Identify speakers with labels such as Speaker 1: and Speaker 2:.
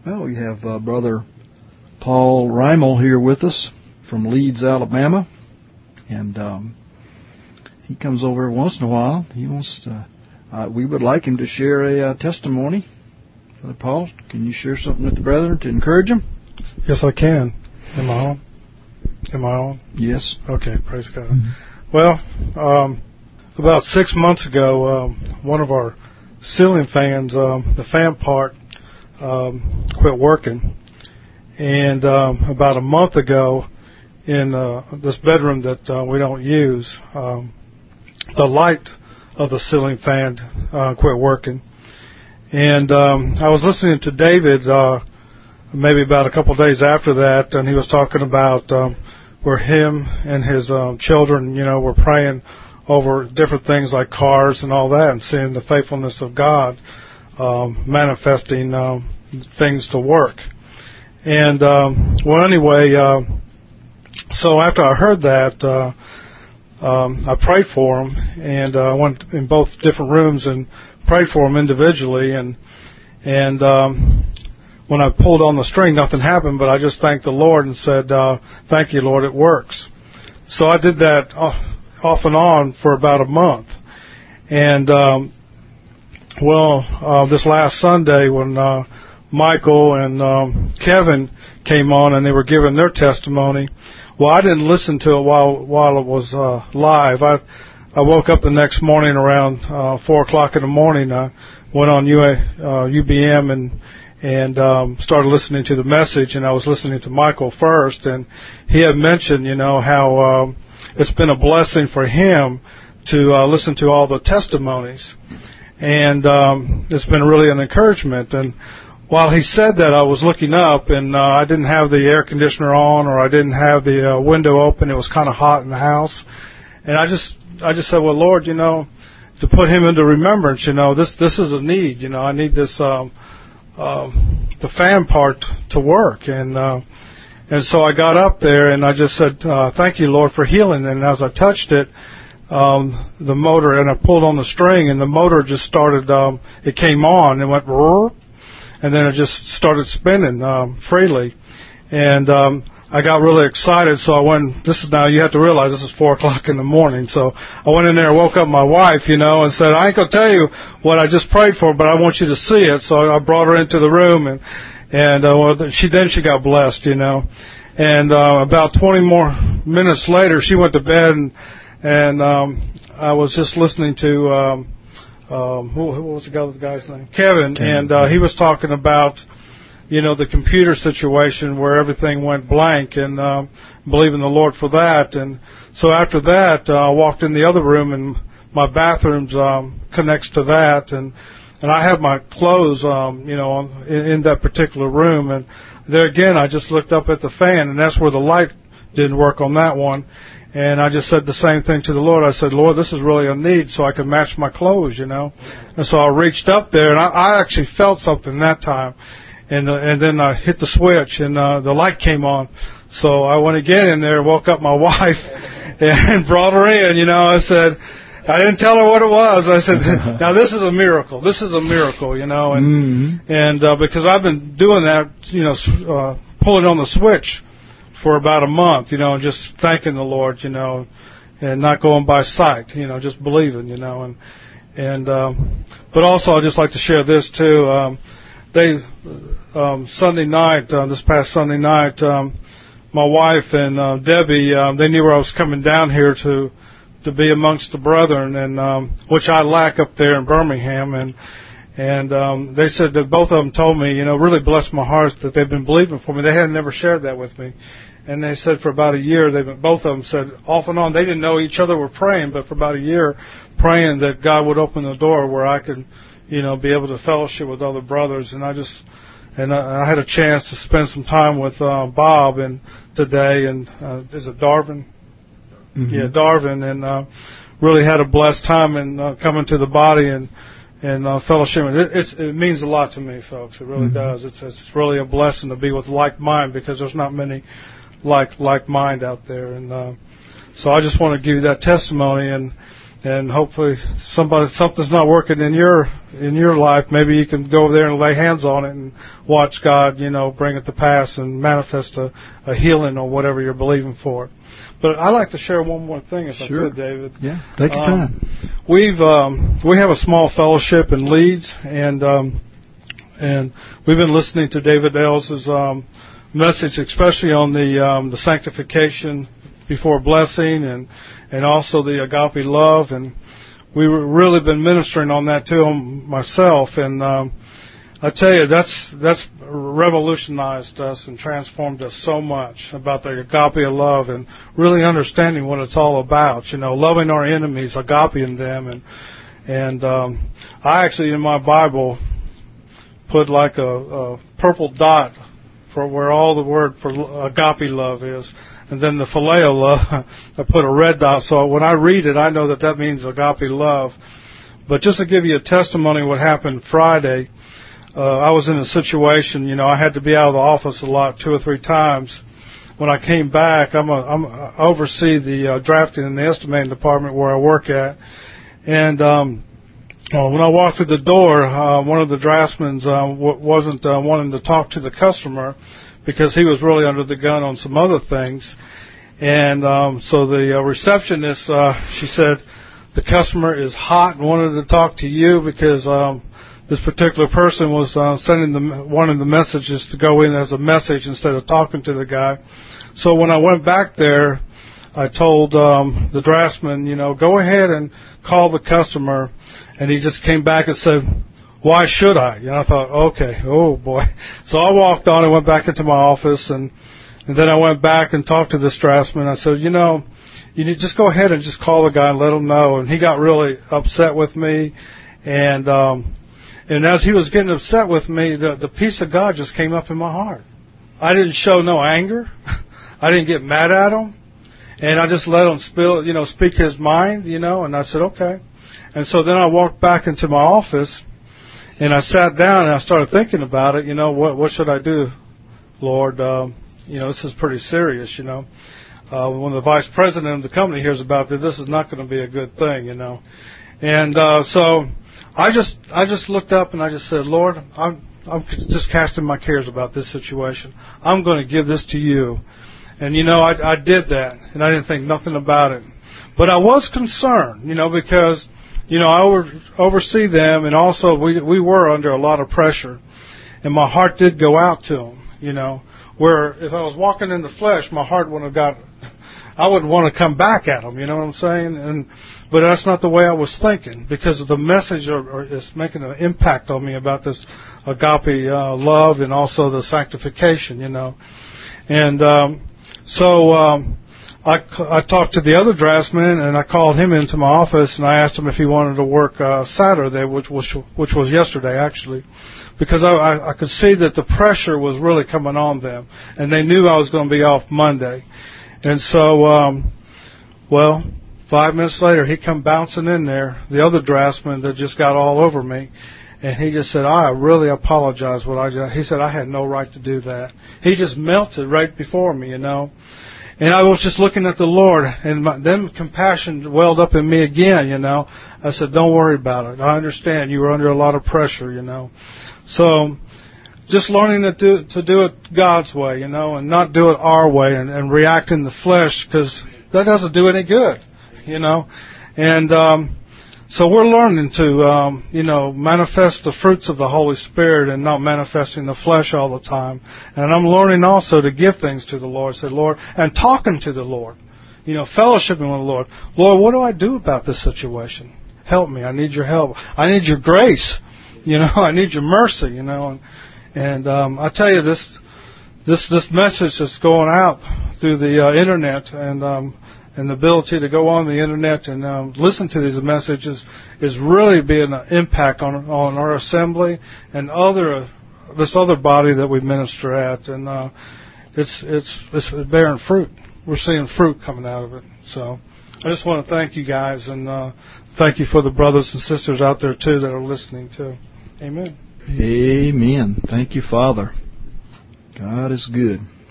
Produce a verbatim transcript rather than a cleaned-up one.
Speaker 1: Well, we have uh, Brother Paul Reimel here with us from Leeds, Alabama. And um, he comes over once in a while. He wants to, uh, we would like him to share a uh, testimony. Brother Paul, can you share something with the brethren to encourage them?
Speaker 2: Yes, I can. Am I on? Am I on?
Speaker 1: Yes.
Speaker 2: Okay, praise God. Mm-hmm. Well, um, about six months ago, um, one of our ceiling fans, um, the fan part, um, quit working. And um, about a month ago, in uh, this bedroom that uh, we don't use, um, the light of the ceiling fan uh, quit working. And um, I was listening to David uh, maybe about a couple of days after that, and he was talking about um, where him and his um, children, you know, were praying over different things like cars and all that, and seeing the faithfulness of God um, manifesting um, things to work. And um, well, anyway, uh, so after I heard that, uh, um, I prayed for him, and I uh, went in both different rooms and prayed for him individually. And and um, when I pulled on the string, nothing happened, but I just thanked the Lord and said, uh, "Thank you, Lord, it works." So I did that off and on for about a month. And um, well, uh, this last Sunday when uh, Michael and um, Kevin came on and they were giving their testimony, well, I didn't listen to it while while it was uh, live. I I woke up the next morning around uh, four o'clock in the morning. I went on U A, uh, U B M and and um, started listening to the message. And I was listening to Michael first, and he had mentioned, you know, how um, it's been a blessing for him to uh, listen to all the testimonies, and um, it's been really an encouragement. And while he said that, I was looking up, and uh, I didn't have the air conditioner on, or I didn't have the uh, window open. It was kind of hot in the house, and I just, I just said, "Well, Lord, you know, to put him into remembrance, you know, this, this is a need. You know, I need this, um, uh, the fan part to work." And uh, and so I got up there, and I just said, uh, "Thank you, Lord, for healing." And as I touched it, um, the motor, and I pulled on the string, and the motor just started. Um, it came on, and went. And then it just started spinning um, freely, and um, I got really excited. So I went. This is now you have to realize this is four o'clock in the morning. So I went in there and woke up my wife, you know, and said, "I ain't gonna tell you what I just prayed for, but I want you to see it." So I brought her into the room, and and uh, well, she then she got blessed, you know. And uh, about twenty more minutes later, she went to bed, and and um, I was just listening to. Um, Um, who, who was the, guy, the guy's name? Kevin, and uh, he was talking about, you know, the computer situation where everything went blank, and um, believing the Lord for that. And so after that, uh, I walked in the other room, and my bathroom um, connects to that, and and I have my clothes, um, you know, on, in, in that particular room. And there again, I just looked up at the fan, and that's where the light didn't work on that one. And I just said the same thing to the Lord. I said, "Lord, this is really a need so I can match my clothes, you know." And so I reached up there, and I, I actually felt something that time. And uh, and then I hit the switch, and uh, the light came on. So I went again in there and woke up my wife and brought her in, you know. I said, I didn't tell her what it was. I said, "Now this is a miracle. This is a miracle, you know." And mm-hmm. and uh, because I've been doing that, you know, uh, pulling on the switch for about a month, you know, and just thanking the Lord, you know, and not going by sight, you know, just believing, you know, and and um, but also I'd just like to share this too. Um, they um, Sunday night, uh, this past Sunday night, um, my wife and uh, Debbie, um, they knew where I was coming down here to to be amongst the brethren, and um, which I lack up there in Birmingham, and. And um, they said that both of them told me, you know, really blessed my heart that they've been believing for me. They had never shared that with me. And they said for about a year, they've been, both of them said off and on, they didn't know each other were praying, but for about a year, praying that God would open the door where I could, you know, be able to fellowship with other brothers. And I just, and I, I had a chance to spend some time with uh, Bob and today, and uh, is it Darvin? Mm-hmm. Yeah, Darvin, and uh, really had a blessed time in uh, coming to the body and. And uh, fellowship, it, it's, it means a lot to me, folks. It really mm-hmm. does. It's, it's really a blessing to be with like mind, because there's not many like like mind out there. And uh, so I just want to give you that testimony. And and hopefully somebody something's not working in your in your life. Maybe you can go over there and lay hands on it and watch God, you know, bring it to pass and manifest a, a healing or whatever you're believing for. But I'd like to share one more thing, if
Speaker 1: sure.
Speaker 2: I could, David.
Speaker 1: Yeah, take your
Speaker 2: um,
Speaker 1: time.
Speaker 2: We've um, we have a small fellowship in Leeds, and um, and we've been listening to David Ells' um, message, especially on the um, the sanctification before blessing, and and also the agape love, and we've really been ministering on that to him myself, and um, I tell you, that's that's revolutionized us and transformed us so much about the agape love and really understanding what it's all about. You know, loving our enemies, agapeing them, and and um, I actually in my Bible put like a, a purple dot for where all the word for agape love is, and then the phileo love I put a red dot. So when I read it, I know that that means agape love. But just to give you a testimony of what happened Friday. Uh, I was in a situation, you know, I had to be out of the office a lot, two or three times. When I came back, I'm a, I'm a, I oversee the uh, drafting and the estimating department where I work at. And um, uh, when I walked through the door, uh, one of the draftsmen uh, w- wasn't uh, wanting to talk to the customer because he was really under the gun on some other things. And um, so the uh, receptionist, uh, she said, the customer is hot and wanted to talk to you because um, this particular person was uh, sending the wanting the messages to go in as a message instead of talking to the guy. So when I went back there, I told um, the draftsman, you know, go ahead and call the customer. And he just came back and said, why should I? And I thought, okay, oh boy. So I walked on and went back into my office, and, and then I went back and talked to this draftsman. I said, you know, you need just go ahead and just call the guy and let him know. And he got really upset with me, and um, And as he was getting upset with me, the, the peace of God just came up in my heart. I didn't show no anger. I didn't get mad at him. And I just let him spill, you know, speak his mind, you know, and I said, okay. And so then I walked back into my office, and I sat down, and I started thinking about it, you know, what what should I do, Lord? Um, you know, this is pretty serious, you know. Uh, when the vice president of the company hears about this, this is not going to be a good thing, you know. And uh, so... I just I just looked up and I just said, Lord, I'm I'm just casting my cares about this situation. I'm going to give this to you. And, you know, I, I did that, and I didn't think nothing about it. But I was concerned, you know, because, you know, I over, oversee them, and also we we were under a lot of pressure. And my heart did go out to them, you know, where if I was walking in the flesh, my heart wouldn't have got, I wouldn't want to come back at them, you know what I'm saying? And But that's not the way I was thinking, because of the message or, or is making an impact on me about this agape uh, love and also the sanctification, you know. And um, so um, I, I talked to the other draftsman, and I called him into my office, and I asked him if he wanted to work uh, Saturday, which was which was yesterday actually, because I, I, I could see that the pressure was really coming on them, and they knew I was going to be off Monday, and so um, well. Five minutes later, he come bouncing in there, the other draftsman that just got all over me, and he just said, I really apologize what I did. He said, I had no right to do that. He just melted right before me, you know. And I was just looking at the Lord, and my, then compassion welled up in me again, you know. I said, don't worry about it. I understand you were under a lot of pressure, you know. So just learning to do, to do it God's way, you know, and not do it our way and, and react in the flesh, because that doesn't do any good. You know, and um, so we're learning to, um, you know, manifest the fruits of the Holy Spirit and not manifesting the flesh all the time. And I'm learning also to give things to the Lord, say, Lord, and talking to the Lord, you know, fellowshipping with the Lord. Lord, what do I do about this situation? Help me. I need your help. I need your grace. You know, I need your mercy. You know, and, and um, I tell you this, this this message that's going out through the uh, internet and. Um, And the ability to go on the internet and um, listen to these messages is really being an impact on on our assembly and other uh, this other body that we minister at, and uh, it's it's it's bearing fruit. We're seeing fruit coming out of it. So I just want to thank you guys, and uh, thank you for the brothers and sisters out there too that are listening too. Amen.
Speaker 1: Amen. Thank you, Father. God is good.